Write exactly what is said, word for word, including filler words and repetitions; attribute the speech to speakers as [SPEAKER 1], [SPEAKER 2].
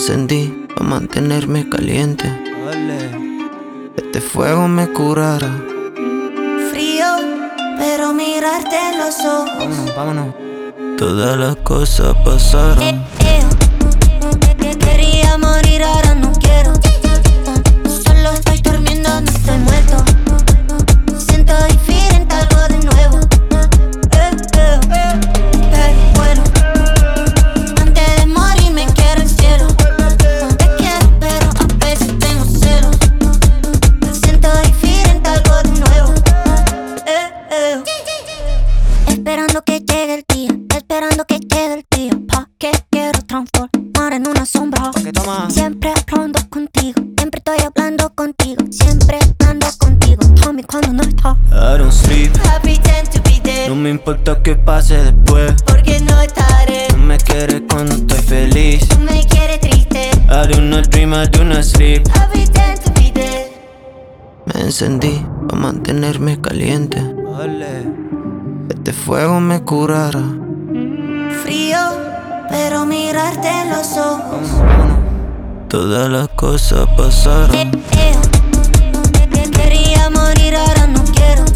[SPEAKER 1] encendí pa' mantenerme caliente. Este fuego me curará.
[SPEAKER 2] Frío, pero mirarte en los ojos.
[SPEAKER 3] Vámonos, vámonos.
[SPEAKER 1] Todas las cosas pasaron.
[SPEAKER 2] Eh, eh. Quería morir, ahora no quiero. Solo estoy durmiendo, no estoy muerto. Siento diferente, algo de nuevo. Eh, eh, eh, bueno. Antes de morir me quiero el cielo. Te quiero, pero a veces tengo celos. Siento diferente, algo de nuevo. Eh, eh. Esperando que llegue el día, esperando que llegue el día, pa' que quiero transformar en una sombra.
[SPEAKER 3] ¿Qué toma?
[SPEAKER 2] Siempre hablando contigo, siempre estoy hablando contigo, siempre hablando contigo, homie, cuando no estás.
[SPEAKER 1] I don't sleep,
[SPEAKER 2] I pretend to be dead,
[SPEAKER 1] no me importa que pase después.
[SPEAKER 2] porque no estaré.
[SPEAKER 1] No me quieres cuando estoy feliz.
[SPEAKER 2] Tú me quieres triste.
[SPEAKER 1] I do not dream, I do not sleep.
[SPEAKER 2] I pretend to be dead.
[SPEAKER 1] Me encendí pa' mantenerme caliente. Este fuego me curará.
[SPEAKER 2] Frío, pero mirarte en los ojos.
[SPEAKER 3] Vámonos, vámonos.
[SPEAKER 1] Todas las cosas pasaron.
[SPEAKER 2] Eh, eh. Quería morir, ahora no quiero.